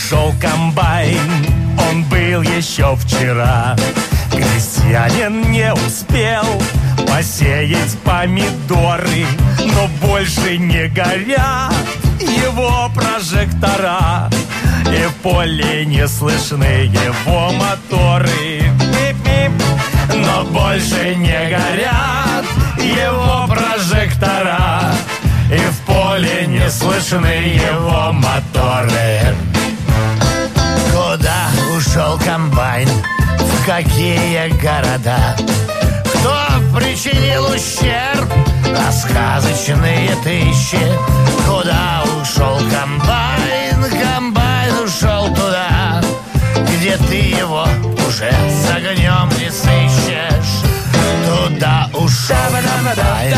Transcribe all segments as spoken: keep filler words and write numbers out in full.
ушел комбайн, он был еще вчера. Крестьянин не успел посеять помидоры, но больше не горят его прожектора, и в поле не слышны его моторы. Пип-пип. Но больше не горят его прожектора, и в поле не слышны его моторы. Куда ушел комбайн? В какие города? Кто причинил ущерб? А сказочные тысячи. Куда ушел комбайн? Комбайн ушел туда, где ты его уже с огнем не сыщешь. Туда ушел комбайн.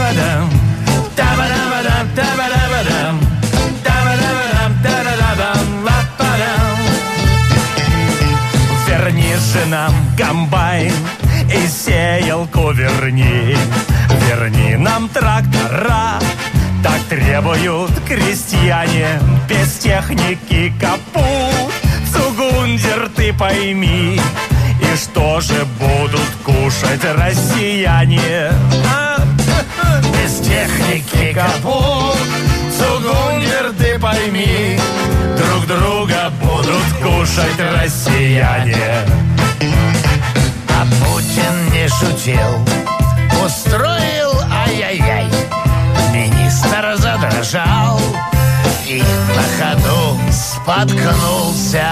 Верни же нам комбайн и сеялку верни. Верни нам трактора, так требуют крестьяне. Без техники капут, Цугундер, ты пойми. И что же будут кушать россияне? А? Без техники капут, Цугундер, ты пойми. Друг друга будут кушать россияне. А Путин не шутил, устроил ай-яй-яй. Министр задрожал и на ходу споткнулся.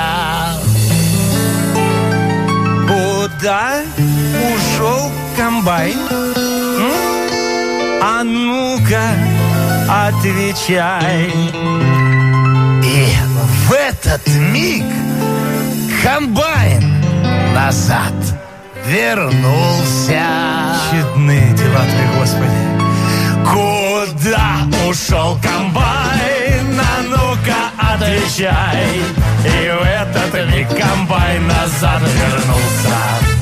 Куда ушел комбайн? М? А ну-ка, отвечай. И в этот миг комбайн назад вернулся. Чудные дела твои, Господи. Куда ушел комбайн? А ну-ка, отвечай. И в этот миг комбайн назад вернулся.